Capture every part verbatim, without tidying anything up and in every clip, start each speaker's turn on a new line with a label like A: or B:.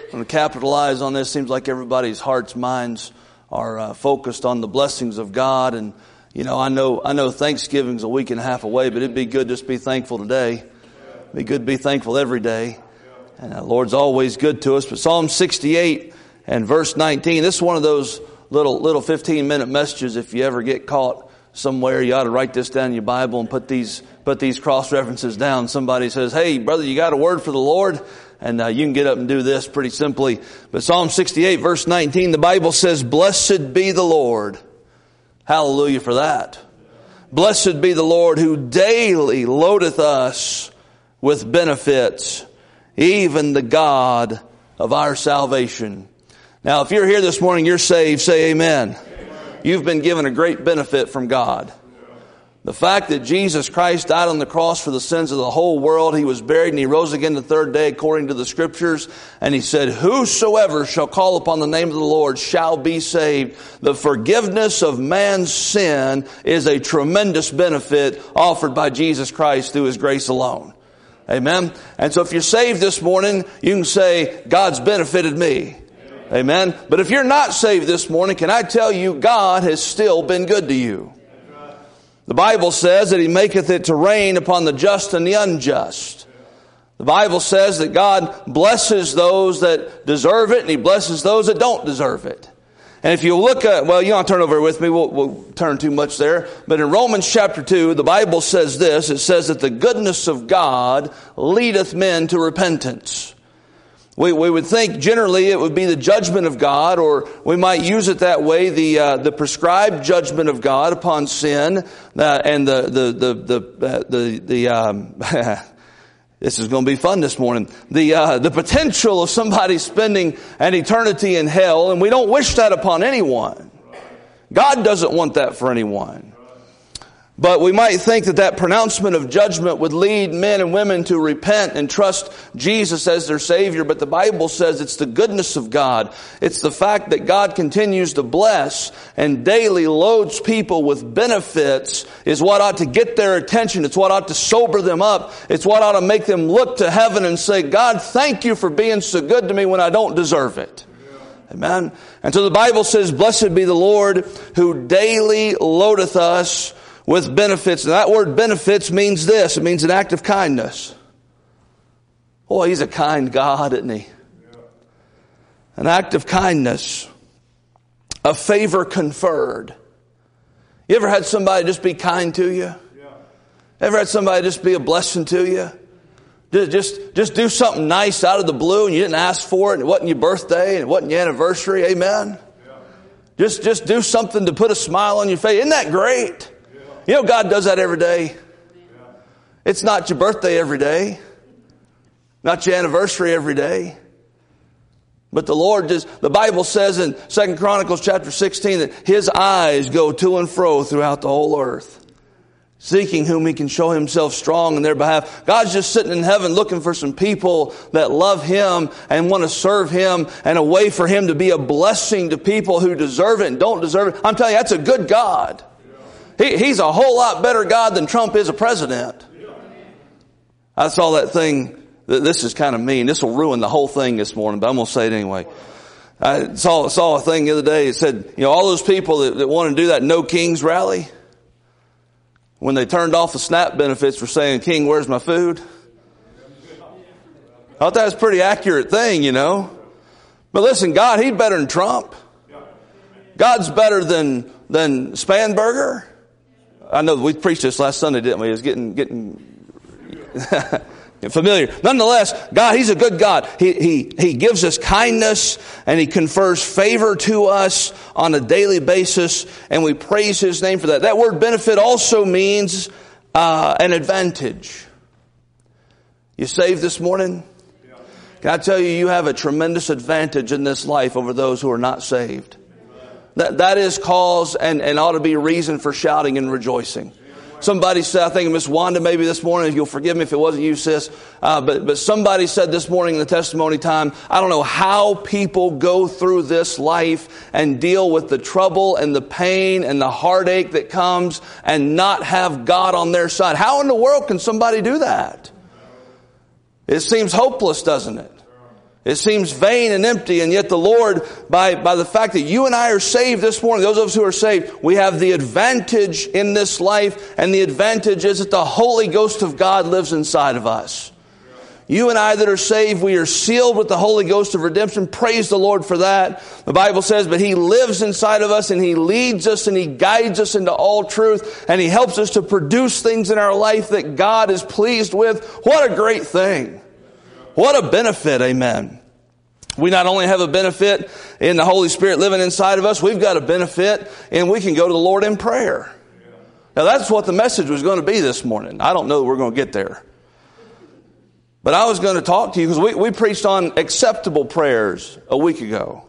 A: want to capitalize on this. Seems like everybody's hearts, minds are uh, focused on the blessings of God. And, you know, I know I know Thanksgiving's a week and a half away, but it'd be good just to be thankful today. It'd be good to be thankful every day. And the Lord's always good to us. But Psalm sixty-eight and verse nineteen, this is one of those little little fifteen-minute messages. If you ever get caught somewhere, you ought to write this down in your Bible and put these put these cross references down. Somebody says, "Hey, brother, you got a word for the Lord?" And uh, you can get up and do this pretty simply. But Psalm sixty-eight, verse nineteen, the Bible says, "Blessed be the Lord." Hallelujah for that. "Blessed be the Lord who daily loadeth us with benefits, even the God of our salvation." Now, if you're here this morning, you're saved, say amen. Amen. You've been given a great benefit from God. The fact that Jesus Christ died on the cross for the sins of the whole world, He was buried and He rose again the third day according to the Scriptures. And He said, "Whosoever shall call upon the name of the Lord shall be saved." The forgiveness of man's sin is a tremendous benefit offered by Jesus Christ through His grace alone. Amen. And so if you're saved this morning, you can say, "God's benefited me." Amen. But if you're not saved this morning, can I tell you, God has still been good to you. The Bible says that He maketh it to rain upon the just and the unjust. The Bible says that God blesses those that deserve it and He blesses those that don't deserve it. And if you look at, well, you don't turn over with me, we'll, we'll turn too much there. But in Romans chapter two, the Bible says this, it says that the goodness of God leadeth men to repentance. We, we would think generally it would be the judgment of God, or we might use it that way, the uh, the prescribed judgment of God upon sin, uh, and the the the the uh, the, the um, this is going to be fun this morning. The uh, the potential of somebody spending an eternity in hell, and we don't wish that upon anyone. God doesn't want that for anyone. But we might think that that pronouncement of judgment would lead men and women to repent and trust Jesus as their Savior. But the Bible says it's the goodness of God. It's the fact that God continues to bless and daily loads people with benefits is what ought to get their attention. It's what ought to sober them up. It's what ought to make them look to heaven and say, "God, thank you for being so good to me when I don't deserve it." Amen. And so the Bible says, "Blessed be the Lord who daily loadeth us with benefits." And that word benefits means this. It means an act of kindness. Boy, He's a kind God, isn't He? An act of kindness. A favor conferred. You ever had somebody just be kind to you? Ever had somebody just be a blessing to you? Just, just, just do something nice out of the blue and you didn't ask for it and it wasn't your birthday and it wasn't your anniversary. Amen? Just, just do something to put a smile on your face. Isn't that great? You know, God does that every day. It's not your birthday every day. Not your anniversary every day. But the Lord just, the Bible says in Second Chronicles chapter sixteen that His eyes go to and fro throughout the whole earth, seeking whom He can show Himself strong in their behalf. God's just sitting in heaven looking for some people that love Him and want to serve Him, and a way for Him to be a blessing to people who deserve it and don't deserve it. I'm telling you, that's a good God. He, he's a whole lot better God than Trump is a president. I saw that thing. This is kind of mean. This will ruin the whole thing this morning, but I'm going to say it anyway. I saw, saw a thing the other day. It said, you know, all those people that, that want to do that No Kings rally, when they turned off the SNAP benefits for saying, "King, where's my food?" I thought that was a pretty accurate thing, you know. But listen, God, He's better than Trump. God's better than, than Spanberger. I know we preached this last Sunday, didn't we? It was getting, getting familiar. Nonetheless, God, He's a good God. He, He, He gives us kindness and He confers favor to us on a daily basis, and we praise His name for that. That word benefit also means uh, an advantage. You saved this morning? Can I tell you, you have a tremendous advantage in this life over those who are not saved. That, that is cause and, and ought to be a reason for shouting and rejoicing. Somebody said, I think Miss Wanda maybe this morning, if you'll forgive me if it wasn't you, sis, uh, but, but somebody said this morning in the testimony time, I don't know how people go through this life and deal with the trouble and the pain and the heartache that comes and not have God on their side. How in the world can somebody do that? It seems hopeless, doesn't it? It seems vain and empty, and yet the Lord, by, by the fact that you and I are saved this morning, those of us who are saved, we have the advantage in this life, and the advantage is that the Holy Ghost of God lives inside of us. You and I that are saved, we are sealed with the Holy Ghost of redemption. Praise the Lord for that. The Bible says, but He lives inside of us and He leads us and He guides us into all truth and He helps us to produce things in our life that God is pleased with. What a great thing. What a benefit, amen. We not only have a benefit in the Holy Spirit living inside of us, we've got a benefit and we can go to the Lord in prayer. Now that's what the message was going to be this morning. I don't know that we're going to get there. But I was going to talk to you because we, we preached on acceptable prayers a week ago.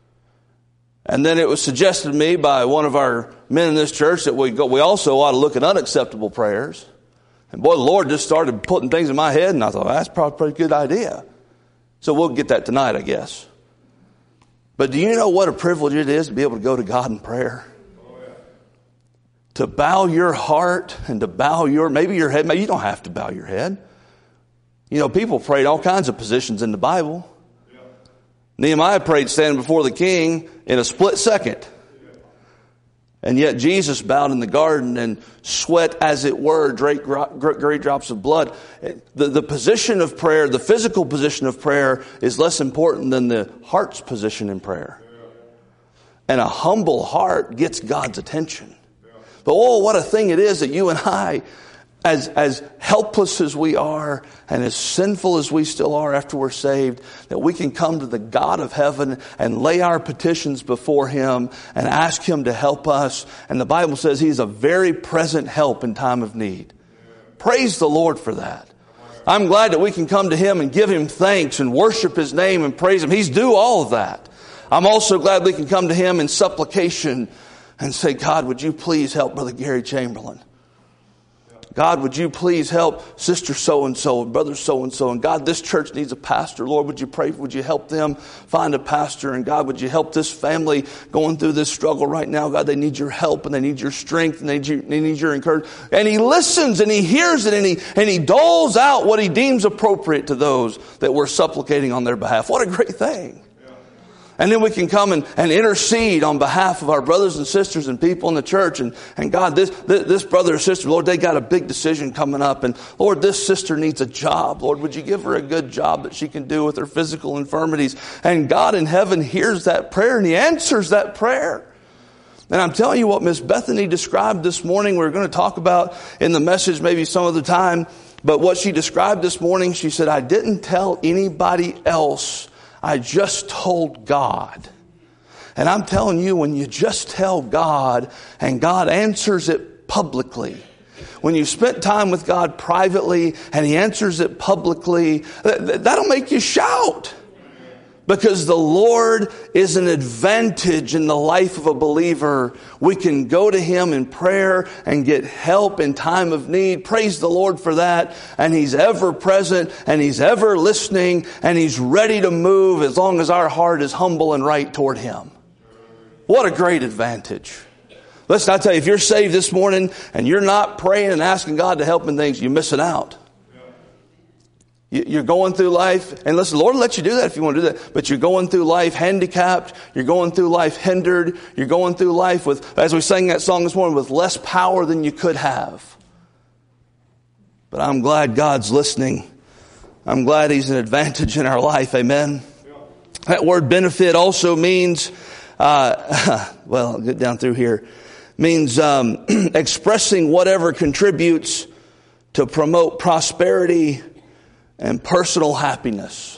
A: And then it was suggested to me by one of our men in this church that we go, we also ought to look at unacceptable prayers. And boy, the Lord just started putting things in my head and I thought, well, that's probably a pretty good idea. So we'll get that tonight, I guess. But do you know what a privilege it is to be able to go to God in prayer? Oh, yeah. To bow your heart and to bow your, maybe your head, maybe you don't have to bow your head. You know, people prayed all kinds of positions in the Bible. Yeah. Nehemiah prayed standing before the king in a split second. Yeah. And yet Jesus bowed in the garden and sweat, as it were, great, great drops of blood. The, the position of prayer, the physical position of prayer is less important than the heart's position in prayer. Yeah. And a humble heart gets God's attention. Yeah. But oh, what a thing it is that you and I, As, as helpless as we are and as sinful as we still are after we're saved, that we can come to the God of heaven and lay our petitions before Him and ask Him to help us. And the Bible says He's a very present help in time of need. Praise the Lord for that. I'm glad that we can come to Him and give Him thanks and worship His name and praise Him. He's due all of that. I'm also glad we can come to Him in supplication and say, God, would you please help Brother Gary Chamberlain? God, would you please help Sister so-and-so and Brother so-and-so? And God, this church needs a pastor. Lord, would you pray? Would you help them find a pastor? And God, would you help this family going through this struggle right now? God, they need your help and they need your strength and they need your, they need your encouragement. And He listens and He hears it and He, and He doles out what He deems appropriate to those that we're supplicating on their behalf. What a great thing. And then we can come and, and intercede on behalf of our brothers and sisters and people in the church. And, and God, this, this, this brother or sister, Lord, they got a big decision coming up. And Lord, this sister needs a job. Lord, would you give her a good job that she can do with her physical infirmities? And God in heaven hears that prayer and He answers that prayer. And I'm telling you what Miss Bethany described this morning, we're going to talk about in the message maybe some other time. But what she described this morning, she said, I didn't tell anybody else. I just told God. And I'm telling you, when you just tell God and God answers it publicly, when you spent time with God privately and He answers it publicly, that'll make you shout. Because the Lord is an advantage in the life of a believer. We can go to Him in prayer and get help in time of need. Praise the Lord for that. And He's ever present and He's ever listening and He's ready to move as long as our heart is humble and right toward Him. What a great advantage. Listen, I tell you, if you're saved this morning and you're not praying and asking God to help in things, you're missing out. You're going through life, and listen, the Lord will let you do that if you want to do that, but you're going through life handicapped, you're going through life hindered, you're going through life with, as we sang that song this morning, with less power than you could have. But I'm glad God's listening. I'm glad He's an advantage in our life, amen? Yeah. That word benefit also means, uh, well, I'll get down through here, means um, expressing whatever contributes to promote prosperity and personal happiness.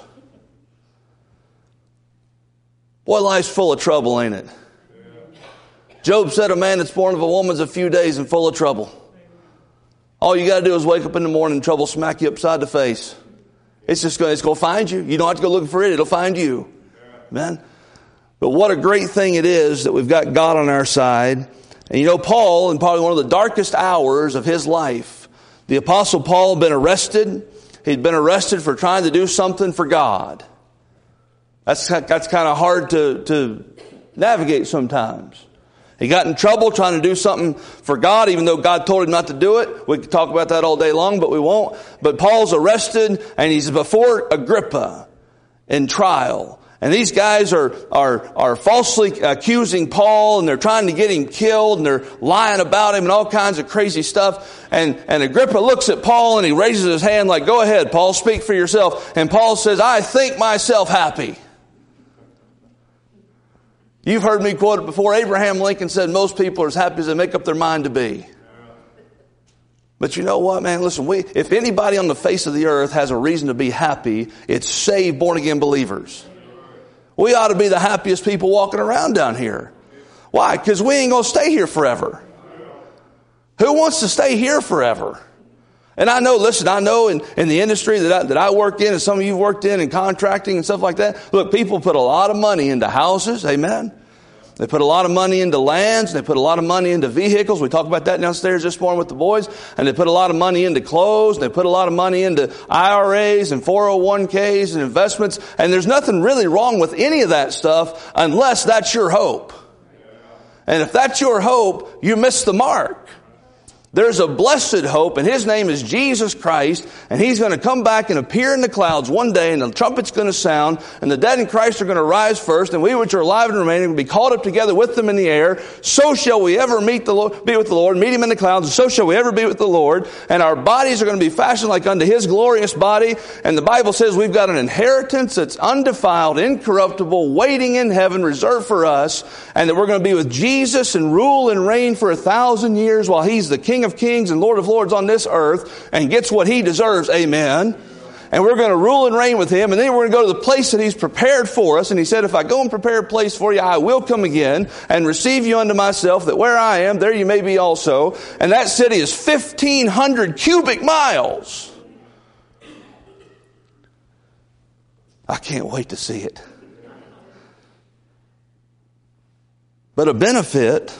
A: Boy, life's full of trouble, ain't it? Job said a man that's born of a woman's a few days and full of trouble. All you got to do is wake up in the morning and trouble smack you upside the face. It's just going, it's going to find you. You don't have to go looking for it. It'll find you. Amen. But what a great thing it is that we've got God on our side. And you know, Paul, in probably one of the darkest hours of his life, the Apostle Paul had been arrested. He'd been arrested for trying to do something for God. That's, that's kind of hard to, to navigate sometimes. He got in trouble trying to do something for God, even though God told him not to do it. We could talk about that all day long, but we won't. But Paul's arrested, and he's before Agrippa. in trial. And these guys are, are, are falsely accusing Paul, and they're trying to get him killed, and they're lying about him and all kinds of crazy stuff. And, and Agrippa looks at Paul and he raises his hand like, go ahead, Paul, speak for yourself. And Paul says, I think myself happy. You've heard me quote it before. Abraham Lincoln said most people are as happy as they make up their mind to be. But you know what, man? Listen, we, if anybody on the face of the earth has a reason to be happy, it's saved, born-again believers. We ought to be the happiest people walking around down here. Why? Because we ain't going to stay here forever. Who wants to stay here forever? And I know, listen, I know in, in the industry that I, that I work in, and some of you worked in, in contracting and stuff like that. Look, people put a lot of money into houses. Amen. They put a lot of money into lands. They put a lot of money into vehicles. We talked about that downstairs this morning with the boys. And they put a lot of money into clothes. And they put a lot of money into I R As and four oh one k's and investments. And there's nothing really wrong with any of that stuff unless that's your hope. And if that's your hope, you miss the mark. There's a blessed hope, and His name is Jesus Christ, and He's going to come back and appear in the clouds one day, and the trumpet's going to sound, and the dead in Christ are going to rise first, and we which are alive and remaining will be caught up together with them in the air. So shall we ever meet the Lord, be with the Lord, meet Him in the clouds, and so shall we ever be with the Lord. And our bodies are going to be fashioned like unto His glorious body. And the Bible says we've got an inheritance that's undefiled, incorruptible, waiting in heaven, reserved for us, and that we're going to be with Jesus and rule and reign for a thousand years while He's the King of Kings and Lord of Lords on this earth and gets what He deserves. Amen. And we're going to rule and reign with Him, and then we're going to go to the place that He's prepared for us. And He said, if I go and prepare a place for you, I will come again and receive you unto myself, that where I am, there you may be also. And that city is fifteen hundred cubic miles. I can't wait to see it. But a benefit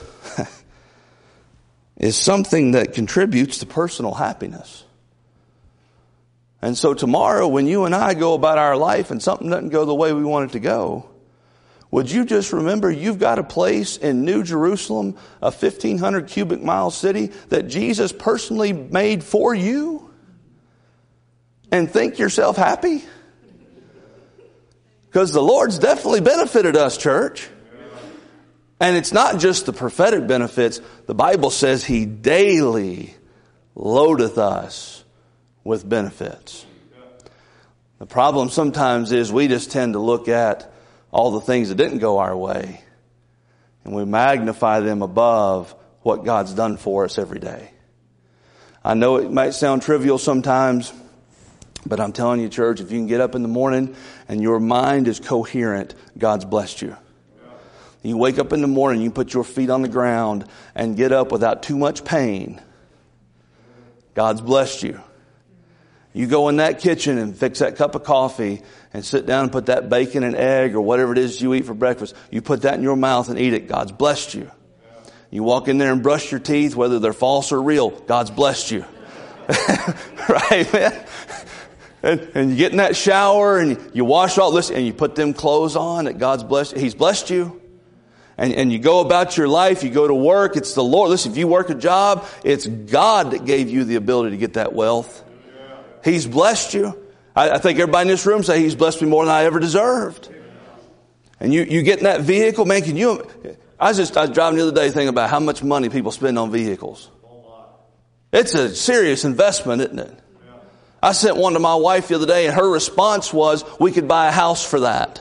A: is something that contributes to personal happiness. And so tomorrow, when you and I go about our life and something doesn't go the way we want it to go, would you just remember you've got a place in New Jerusalem, a fifteen hundred cubic mile city that Jesus personally made for you? And think yourself happy? Because the Lord's definitely benefited us, church. And it's not just the prophetic benefits. The Bible says He daily loadeth us with benefits. The problem sometimes is we just tend to look at all the things that didn't go our way, and we magnify them above what God's done for us every day. I know it might sound trivial sometimes, but I'm telling you, church, if you can get up in the morning and your mind is coherent, God's blessed you. You wake up in the morning, you put your feet on the ground and get up without too much pain. God's blessed you. You go in that kitchen and fix that cup of coffee and sit down and put that bacon and egg or whatever it is you eat for breakfast. You put that in your mouth and eat it. God's blessed you. You walk in there and brush your teeth, whether they're false or real. God's blessed you. Right, man? And, and you get in that shower and you, you wash all this and you put them clothes on that God's blessed. He's blessed you. And, and you go about your life, you go to work, it's the Lord. Listen, if you work a job, it's God that gave you the ability to get that wealth. He's blessed you. I, I think everybody in this room say He's blessed me more than I ever deserved. And you, you get in that vehicle, man, can you, I was just, I was driving the other day thinking about how much money people spend on vehicles. It's a serious investment, isn't it? I sent one to my wife the other day and her response was, we could buy a house for that.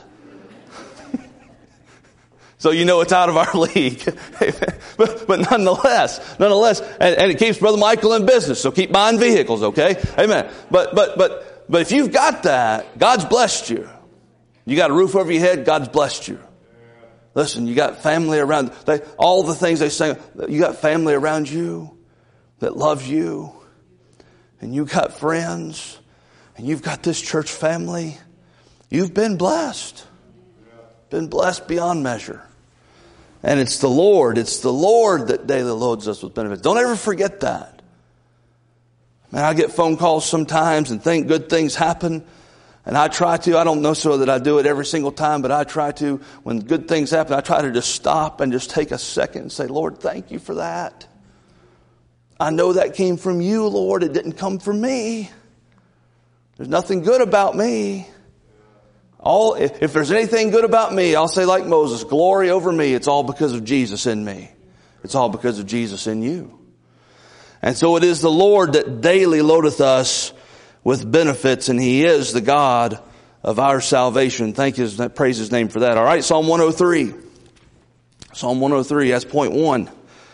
A: So you know it's out of our league. but, but nonetheless, nonetheless, and, and it keeps Brother Michael in business, so keep buying vehicles, okay? Amen. But, but, but, but if you've got that, God's blessed you. You got a roof over your head, God's blessed you. Listen, you got family around, they, all the things they say, you got family around you that loves you. And you got friends, and you've got this church family. You've been blessed. Been blessed beyond measure. And it's the Lord, it's the Lord that daily loads us with benefits. Don't ever forget that. Man, I get phone calls sometimes and think good things happen. And I try to, I don't know so that I do it every single time, but I try to, when good things happen, I try to just stop and just take a second and say, Lord, thank you for that. I know that came from you, Lord. It didn't come from me. There's nothing good about me. All, if, if there's anything good about me, I'll say like Moses, glory over me. It's all because of Jesus in me. It's all because of Jesus in you. And so it is the Lord that daily loadeth us with benefits, and He is the God of our salvation. Thank His, praise His name for that. All right, Psalm one oh three. Psalm one oh three, that's point one.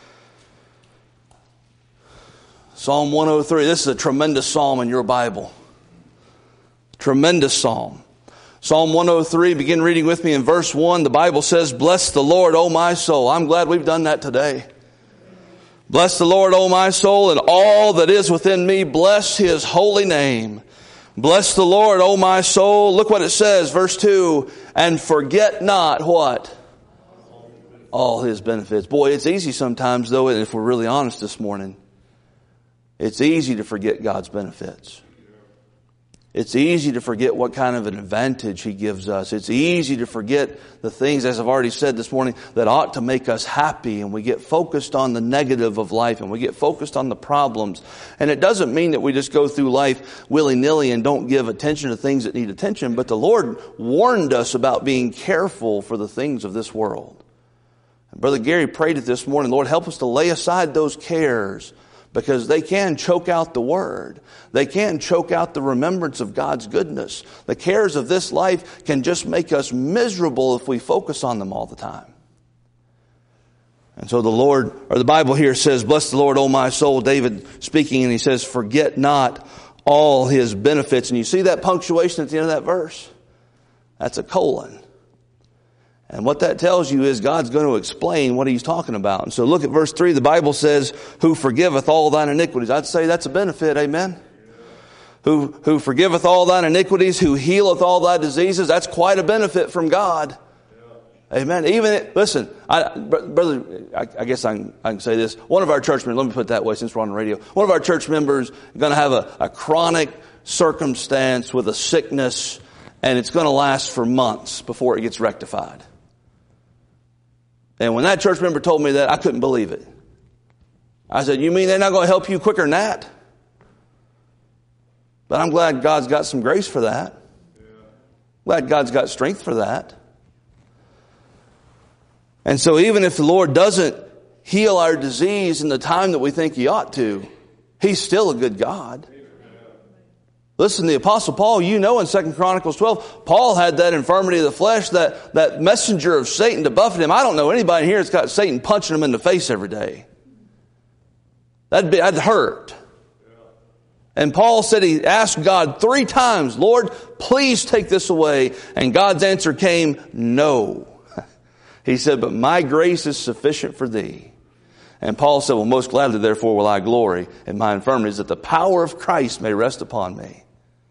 A: Psalm one oh three, this is a tremendous psalm in your Bible. Tremendous psalm. Psalm one oh three, begin reading with me in verse one. The Bible says, bless the Lord, O my soul. I'm glad we've done that today. Bless the Lord, O my soul, and all that is within me. Bless His holy name. Bless the Lord, O my soul. Look what it says, verse two. And forget not what? All His benefits. Boy, it's easy sometimes, though, if we're really honest this morning. It's easy to forget God's benefits. It's easy to forget what kind of an advantage He gives us. It's easy to forget the things, as I've already said this morning, that ought to make us happy. And we get focused on the negative of life, and we get focused on the problems. And it doesn't mean that we just go through life willy-nilly and don't give attention to things that need attention. But the Lord warned us about being careful for the things of this world. And Brother Gary prayed it this morning. Lord, help us to lay aside those cares, because they can choke out the Word. They can choke out the remembrance of God's goodness. The cares of this life can just make us miserable if we focus on them all the time. And so the Lord, or the Bible here says, bless the Lord, O my soul, David speaking, and he says, forget not all His benefits. And you see that punctuation at the end of that verse? That's a colon. And what that tells you is God's going to explain what He's talking about. And so look at verse three. The Bible says, who forgiveth all thine iniquities. I'd say that's a benefit. Amen. Yeah. Who, who forgiveth all thine iniquities, who healeth all thy diseases. That's quite a benefit from God. Yeah. Amen. Even, it, listen, I, brother, I, I guess I can, I can say this. One of our church members, let me put it that way since we're on the radio. One of our church members is going to have a, a chronic circumstance with a sickness, and it's going to last for months before it gets rectified. And when that church member told me that, I couldn't believe it. I said, you mean they're not going to help you quicker than that? But I'm glad God's got some grace for that. Yeah. Glad God's got strength for that. And so even if the Lord doesn't heal our disease in the time that we think He ought to, He's still a good God. Listen, the Apostle Paul, you know in Second Chronicles twelve, Paul had that infirmity of the flesh, that, that messenger of Satan to buffet him. I don't know anybody here that's got Satan punching him in the face every day. That'd be, that'd hurt. And Paul said he asked God three times, Lord, please take this away. And God's answer came, no. He said, but my grace is sufficient for thee. And Paul said, well, most gladly, therefore, will I glory in my infirmities, that the power of Christ may rest upon me.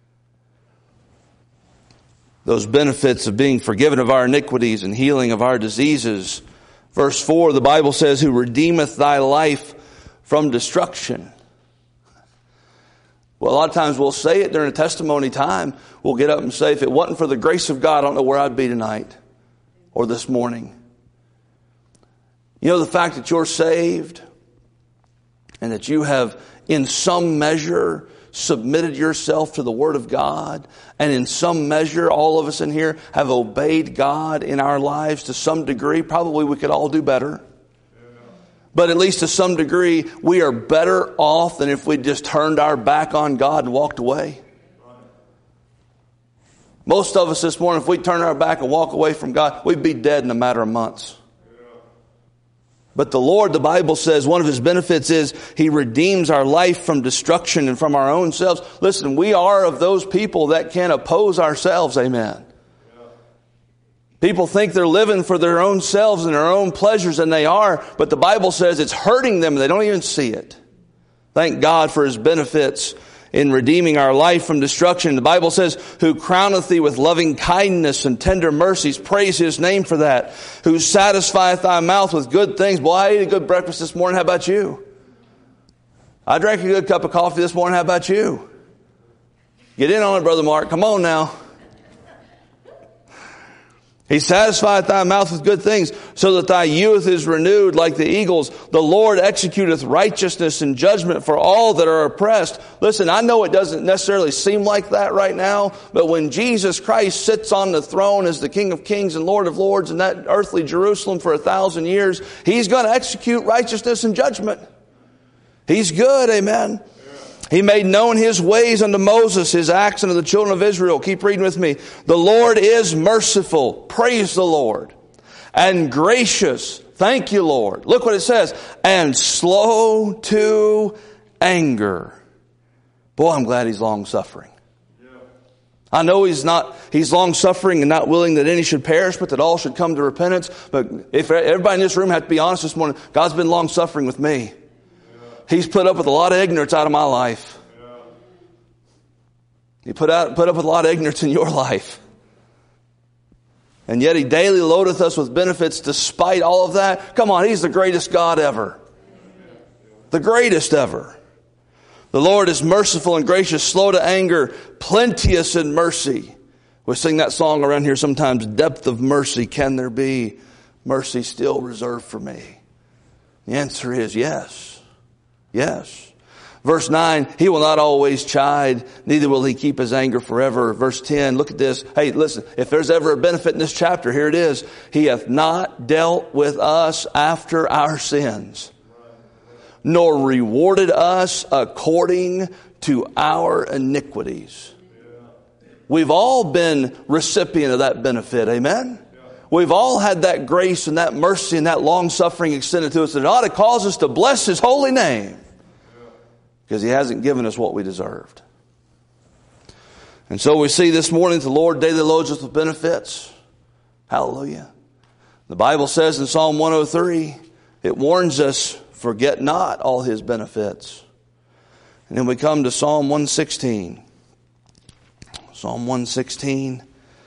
A: Those benefits of being forgiven of our iniquities and healing of our diseases. Verse four, the Bible says, who redeemeth thy life from destruction. Well, a lot of times we'll say it during a testimony time. We'll get up and say, if it wasn't for the grace of God, I don't know where I'd be tonight or this morning. You know, the fact that you're saved and that you have in some measure submitted yourself to the Word of God, and in some measure, all of us in here have obeyed God in our lives to some degree. Probably we could all do better. But at least to some degree, we are better off than if we just turned our back on God and walked away. Most of us this morning, if we turn our back and walk away from God, we'd be dead in a matter of months. But the Lord, the Bible says, one of His benefits is He redeems our life from destruction and from our own selves. Listen, we are of those people that can oppose ourselves. Amen. Yeah. People think they're living for their own selves and their own pleasures, and they are. But the Bible says it's hurting them and they don't even see it. Thank God for His benefits in redeeming our life from destruction. The Bible says, who crowneth thee with loving kindness and tender mercies. Praise His name for that. Who satisfieth thy mouth with good things. Boy, I ate a good breakfast this morning. How about you? I drank a good cup of coffee this morning. How about you? Get in on it, Brother Mark. Come on now. He satisfieth thy mouth with good things, so that thy youth is renewed like the eagles. The Lord executeth righteousness and judgment for all that are oppressed. Listen, I know it doesn't necessarily seem like that right now, but when Jesus Christ sits on the throne as the King of Kings and Lord of Lords in that earthly Jerusalem for a thousand years, He's going to execute righteousness and judgment. He's good, amen. He made known His ways unto Moses, His acts unto the children of Israel. Keep reading with me. The Lord is merciful. Praise the Lord. And gracious. Thank you, Lord. Look what it says. And slow to anger. Boy, I'm glad He's long-suffering. I know He's not, He's long-suffering and not willing that any should perish, but that all should come to repentance. But if everybody in this room had to be honest this morning, God's been long-suffering with me. He's put up with a lot of ignorance out of my life. He put out, put up with a lot of ignorance in your life. And yet He daily loadeth us with benefits despite all of that. Come on, He's the greatest God ever. The greatest ever. The Lord is merciful and gracious, slow to anger, plenteous in mercy. We sing that song around here sometimes. Depth of mercy can there be? Mercy still reserved for me. The answer is yes. Yes. Verse nine, He will not always chide, neither will He keep His anger forever. Verse ten, look at this. Hey, listen, if there's ever a benefit in this chapter, here it is. He hath not dealt with us after our sins, nor rewarded us according to our iniquities. We've all been recipient of that benefit. Amen? We've all had that grace and that mercy and that long-suffering extended to us. That it ought to cause us to bless His holy name. Because He hasn't given us what we deserved. And so we see this morning the Lord daily loads us with benefits. Hallelujah. The Bible says in Psalm one oh three, it warns us, forget not all His benefits. And then we come to Psalm one sixteen. Psalm one sixteen.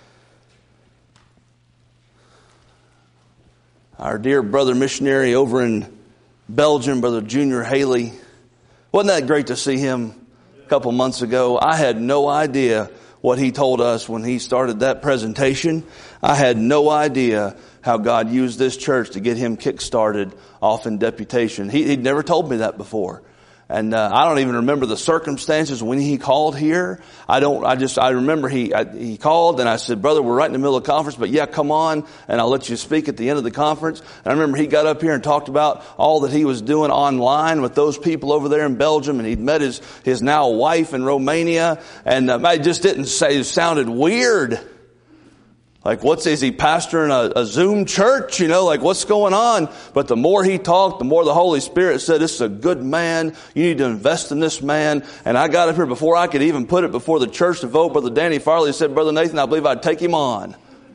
A: Our dear brother missionary over in Belgium, Brother Junior Haley. Wasn't that great to see him a couple months ago? I had no idea what he told us when he started that presentation. I had no idea how God used this church to get him kick-started off in deputation. He, he'd never told me that before. And uh, I don't even remember the circumstances when he called here. I don't, I just, I remember he, I, he called and I said, brother, we're right in the middle of the conference, but yeah, come on and I'll let you speak at the end of the conference. And I remember he got up here and talked about all that he was doing online with those people over there in Belgium, and he'd met his, his now wife in Romania. And um, I just didn't say, it sounded weird. Like, what's, is he pastoring a, a Zoom church? You know, like, what's going on? But the more he talked, the more the Holy Spirit said, this is a good man. You need to invest in this man. And I got up here before I could even put it before the church to vote. Brother Danny Farley said, Brother Nathan, I believe I'd take him on.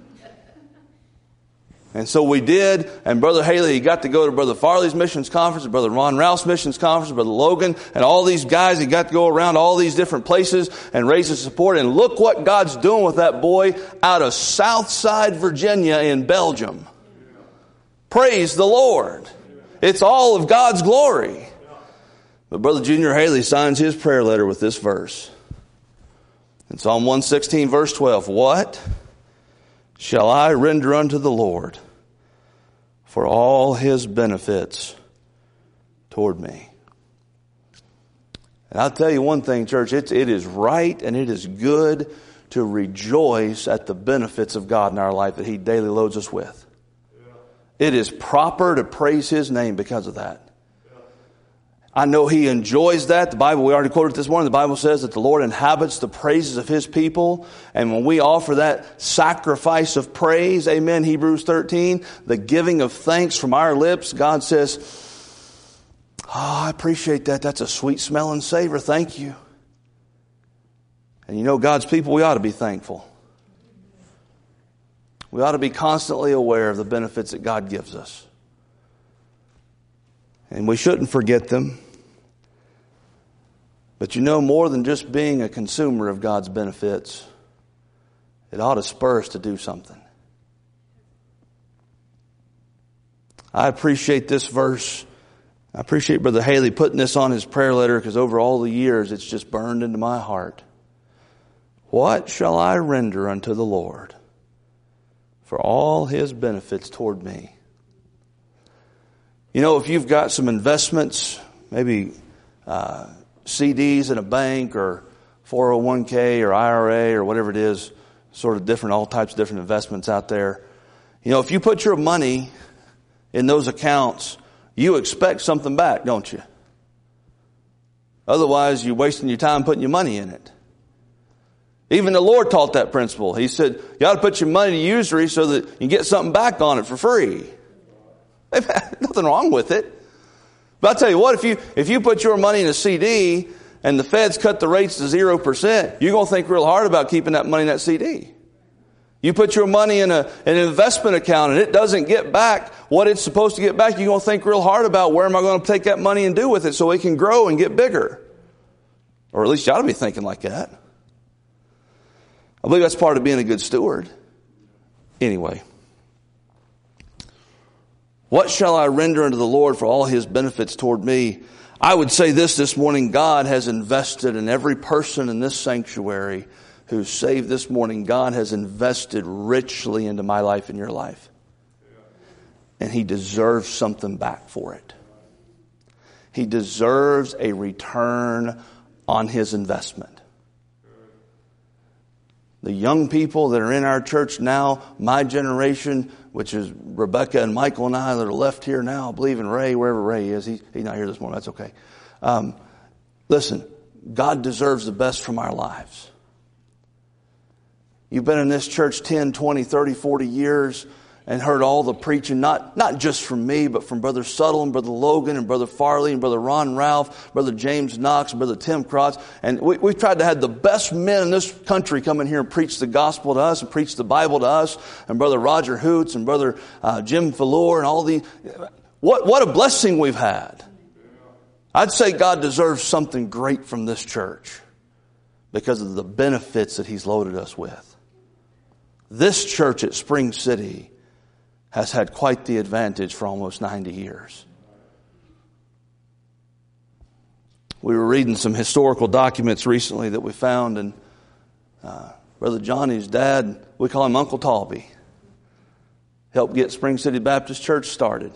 A: And so we did, and Brother Haley, he got to go to Brother Farley's missions conference, and Brother Ron Rouse missions conference, Brother Logan, and all these guys. He got to go around all these different places and raise his support. And look what God's doing with that boy out of Southside, Virginia in Belgium. Praise the Lord. It's all of God's glory. But Brother Junior Haley signs his prayer letter with this verse. In Psalm one sixteen, verse twelve, what shall I render unto the Lord for all His benefits toward me? And I'll tell you one thing, church, it's, it is right and it is good to rejoice at the benefits of God in our life that He daily loads us with. Yeah. It is proper to praise His name because of that. Yeah. I know He enjoys that. The Bible, we already quoted this morning, the Bible says that the Lord inhabits the praises of His people. And when we offer that sacrifice of praise, amen, Hebrews thirteen, the giving of thanks from our lips, God says, oh, I appreciate that. That's a sweet smelling savor. Thank you. And you know, God's people, we ought to be thankful. We ought to be constantly aware of the benefits that God gives us. And we shouldn't forget them. But you know, more than just being a consumer of God's benefits, it ought to spur us to do something. I appreciate this verse. I appreciate Brother Haley putting this on his prayer letter, because over all the years it's just burned into my heart. What shall I render unto the Lord for all His benefits toward me. You know, if you've got some investments, maybe uh, C Ds in a bank or four oh one k or I R A or whatever it is, sort of different, all types of different investments out there. You know, if you put your money in those accounts, you expect something back, don't you? Otherwise, you're wasting your time putting your money in it. Even the Lord taught that principle. He said, you ought to put your money to usury so that you get something back on it for free. Nothing wrong with it. But I'll tell you what, if you, if you put your money in a C D and the feds cut the rates to zero percent, you're going to think real hard about keeping that money in that C D. You put your money in a, an investment account and it doesn't get back what it's supposed to get back, you're going to think real hard about where am I going to take that money and do with it so it can grow and get bigger. Or at least you ought to be thinking like that. I believe that's part of being a good steward. Anyway. What shall I render unto the Lord for all His benefits toward me? I would say this this morning. God has invested in every person in this sanctuary who's saved this morning. God has invested richly into my life and your life. And He deserves something back for it. He deserves a return on His investment. The young people that are in our church now, my generation, which is Rebecca and Michael and I that are left here now, I believe in Ray, wherever Ray is. He, he's not here this morning. That's okay. Um, listen, God deserves the best from our lives. You've been in this church ten, twenty, thirty, forty years and heard all the preaching, not, not just from me, but from Brother Suttle and Brother Logan and Brother Farley and Brother Ron Ralph, Brother James Knox, and Brother Tim Krotz. And we, we've tried to have the best men in this country come in here and preach the gospel to us and preach the Bible to us. And Brother Roger Hoots and Brother uh, Jim Fallor and all the... What, what a blessing we've had. I'd say God deserves something great from this church because of the benefits that He's loaded us with. This church at Spring City has had quite the advantage for almost ninety years. We were reading some historical documents recently that we found, and uh, Brother Johnny's dad, we call him Uncle Talby, helped get Spring City Baptist Church started.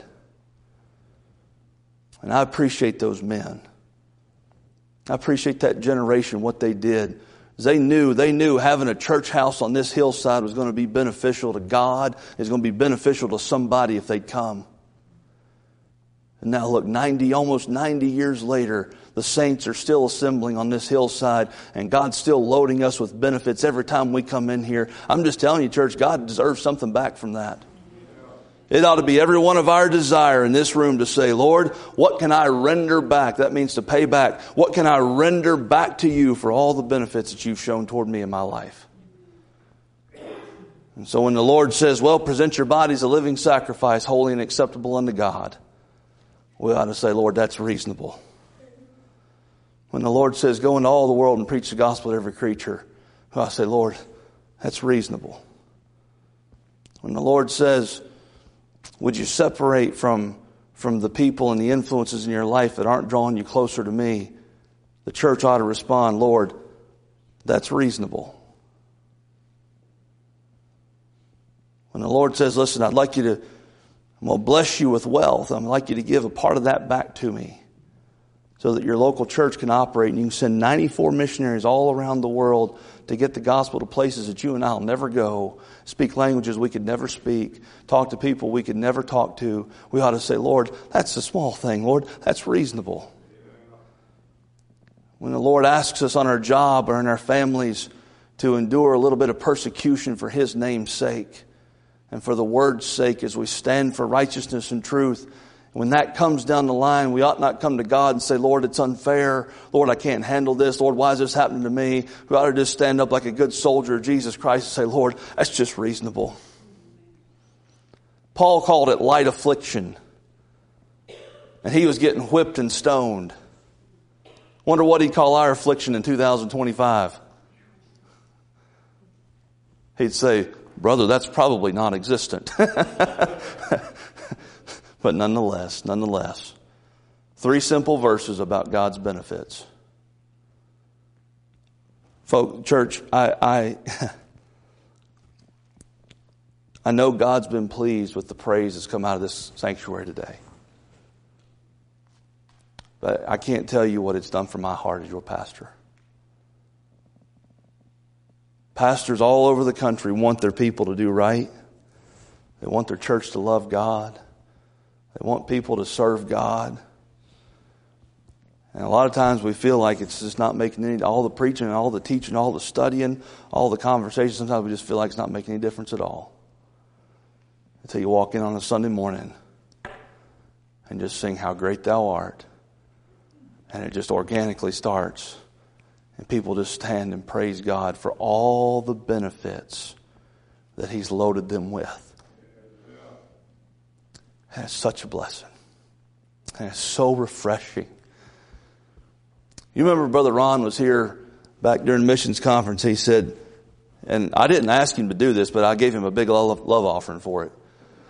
A: And I appreciate those men. I appreciate that generation, what they did. They knew, they knew having a church house on this hillside was going to be beneficial to God. It's going to be beneficial to somebody if they'd come. And now look, ninety, almost ninety years later, the saints are still assembling on this hillside, and God's still loading us with benefits every time we come in here. I'm just telling you, church, God deserves something back from that. It ought to be every one of our desire in this room to say, Lord, what can I render back? That means to pay back. What can I render back to you for all the benefits that you've shown toward me in my life? And so when the Lord says, well, present your bodies a living sacrifice, holy and acceptable unto God, we ought to say, Lord, that's reasonable. When the Lord says, go into all the world and preach the gospel to every creature, we ought to say, Lord, that's reasonable. When the Lord says, would you separate from, from the people and the influences in your life that aren't drawing you closer to me? The church ought to respond, Lord, that's reasonable. When the Lord says, listen, I'd like you to, I'm going to bless you with wealth. I'd like you to give a part of that back to me so that your local church can operate and you can send ninety-four missionaries all around the world to get the gospel to places that you and I will never go, speak languages we could never speak, talk to people we could never talk to. We ought to say, Lord, that's a small thing. Lord, that's reasonable. When the Lord asks us on our job or in our families to endure a little bit of persecution for His name's sake and for the word's sake as we stand for righteousness and truth, when that comes down the line, we ought not come to God and say, Lord, it's unfair. Lord, I can't handle this. Lord, why is this happening to me? We ought to just stand up like a good soldier of Jesus Christ and say, Lord, that's just reasonable. Paul called it light affliction. And he was getting whipped and stoned. Wonder what he'd call our affliction in two thousand twenty-five. He'd say, brother, that's probably non-existent. But nonetheless, nonetheless, three simple verses about God's benefits. Folk, church, I, I, I know God's been pleased with the praise that's come out of this sanctuary today. But I can't tell you what it's done for my heart as your pastor. Pastors all over the country want their people to do right. They want their church to love God. They want people to serve God. And a lot of times we feel like it's just not making any, all the preaching, all the teaching, all the studying, all the conversation, sometimes we just feel like it's not making any difference at all. Until you walk in on a Sunday morning and just sing How Great Thou Art. And it just organically starts. And people just stand and praise God for all the benefits that He's loaded them with. And it's such a blessing. And it's so refreshing. You remember Brother Ron was here back during missions conference. He said, and I didn't ask him to do this, but I gave him a big love, love offering for it.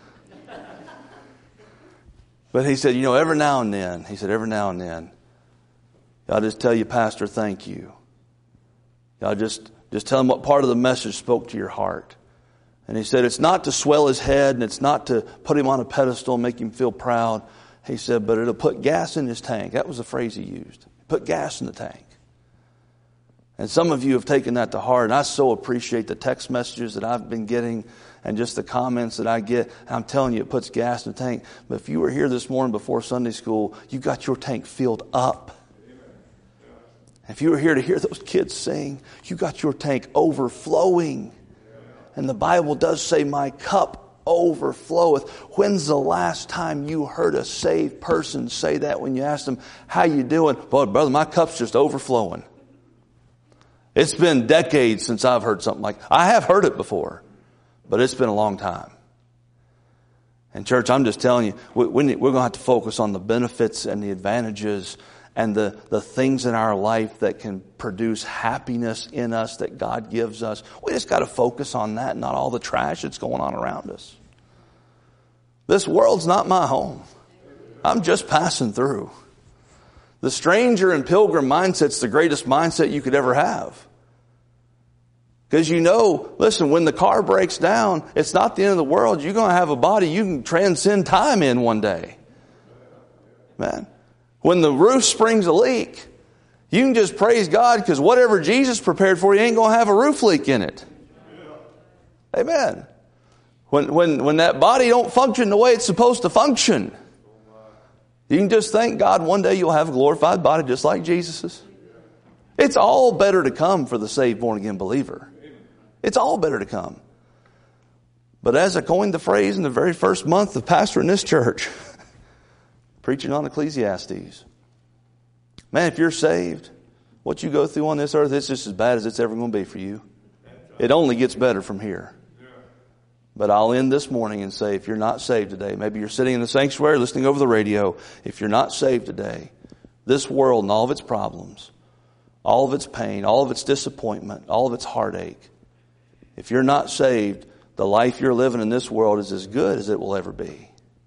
A: But he said, you know, every now and then, he said, every now and then, I'll just tell you, Pastor, thank you. I'll just, just tell him what part of the message spoke to your heart. And he said, it's not to swell his head and it's not to put him on a pedestal and make him feel proud. He said, but it'll put gas in his tank. That was the phrase he used. Put gas in the tank. And some of you have taken that to heart. And I so appreciate the text messages that I've been getting and just the comments that I get. I'm telling you, it puts gas in the tank. But if you were here this morning before Sunday school, you got your tank filled up. If you were here to hear those kids sing, you got your tank overflowing. And the Bible does say, my cup overfloweth. When's the last time you heard a saved person say that when you asked them, how you doing? Boy, brother, my cup's just overflowing. It's been decades since I've heard something like that. I have heard it before, but it's been a long time. And church, I'm just telling you, we, we need, we're going to have to focus on the benefits and the advantages and the, the things in our life that can produce happiness in us that God gives us. We just got to focus on that, not all the trash that's going on around us. This world's not my home. I'm just passing through. The stranger and pilgrim mindset's the greatest mindset you could ever have. Because you know, listen, when the car breaks down, it's not the end of the world. You're going to have a body you can transcend time in one day. Man. When the roof springs a leak, you can just praise God because whatever Jesus prepared for you ain't going to have a roof leak in it. Amen. When, when, when that body don't function the way it's supposed to function, you can just thank God one day you'll have a glorified body just like Jesus's. It's all better to come for the saved, born-again believer. It's all better to come. But as I coined the phrase in the very first month of pastoring this church, preaching on Ecclesiastes. Man, if you're saved, what you go through on this earth, it's just as bad as it's ever going to be for you. It only gets better from here. But I'll end this morning and say, if you're not saved today, maybe you're sitting in the sanctuary listening over the radio. If you're not saved today, this world and all of its problems, all of its pain, all of its disappointment, all of its heartache, if you're not saved, the life you're living in this world is as good as it will ever be.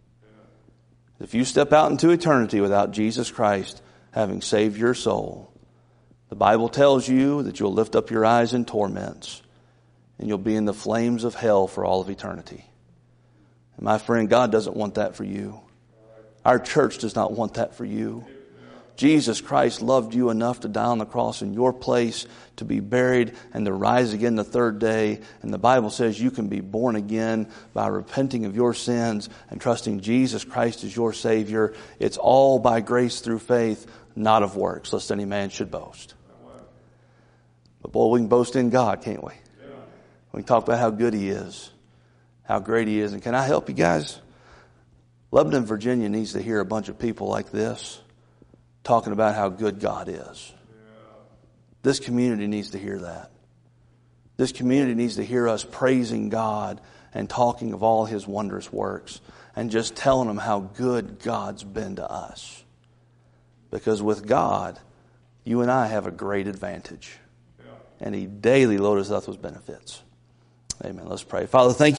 A: If you step out into eternity without Jesus Christ having saved your soul, the Bible tells you that you'll lift up your eyes in torments and you'll be in the flames of hell for all of eternity. And my friend, God doesn't want that for you. Our church does not want that for you. Jesus Christ loved you enough to die on the cross in your place, to be buried and to rise again the third day. And the Bible says you can be born again by repenting of your sins and trusting Jesus Christ as your Savior. It's all by grace through faith, not of works, lest any man should boast. But boy, we can boast in God, can't we? We can talk about how good He is, how great He is. And can I help you guys? Lebanon, Virginia needs to hear a bunch of people like this talking about how good God is. This community needs to hear that. This community needs to hear us praising God and talking of all His wondrous works and just telling them how good God's been to us. Because with God, you and I have a great advantage. And He daily loads us with benefits. Amen. Let's pray. Father, thank you.